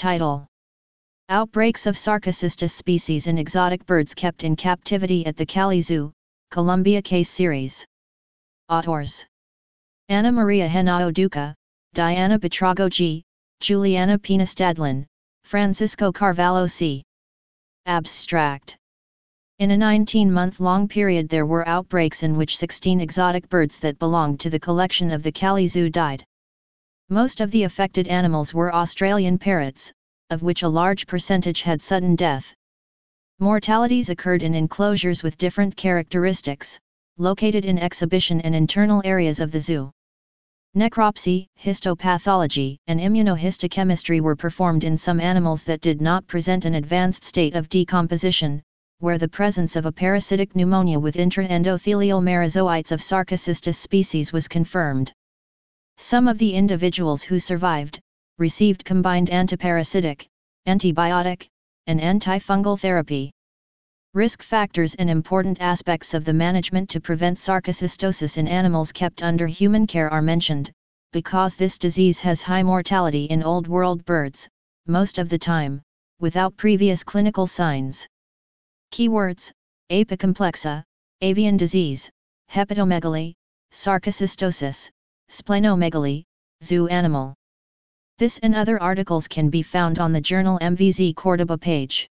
Title: Outbreaks of Sarcocystus species in exotic birds kept in captivity at the Cali Zoo, Colombia. Case series. Authors: Ana Maria Henao Duca, Diana Betrago G., Juliana Pina-Stadlin, Francisco Carvalho C. Abstract: In a 19-month-long period there were outbreaks in which 16 exotic birds that belonged to the collection of the Cali Zoo died. Most of the affected animals were Australian parrots, of which a large percentage had sudden death. Mortalities occurred in enclosures with different characteristics, located in exhibition and internal areas of the zoo. Necropsy, histopathology, and immunohistochemistry were performed in some animals that did not present an advanced state of decomposition, where the presence of a parasitic pneumonia with intraendothelial merozoites of Sarcocystus species was confirmed. Some of the individuals who survived received combined antiparasitic, antibiotic, and antifungal therapy. Risk factors and important aspects of the management to prevent sarcocystosis in animals kept under human care are mentioned, because this disease has high mortality in Old World birds, most of the time, without previous clinical signs. Keywords: apicomplexa, avian disease, hepatomegaly, sarcocystosis, splenomegaly, zoo animal. This and other articles can be found on the journal MVZ Córdoba page.